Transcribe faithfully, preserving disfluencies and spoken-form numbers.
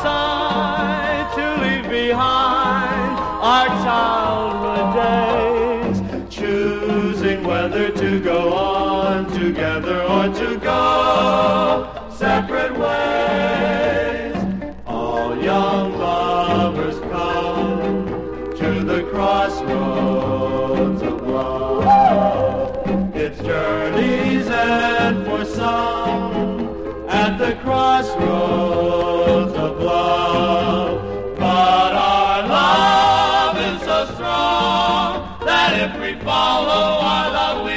decide to leave behind our childhood days, choosing whether to go on together or to go separate ways. All young lovers come to the crossroads of love. Its journeys end for some at the crossroads of love. But our love is so strong that if we follow our love, we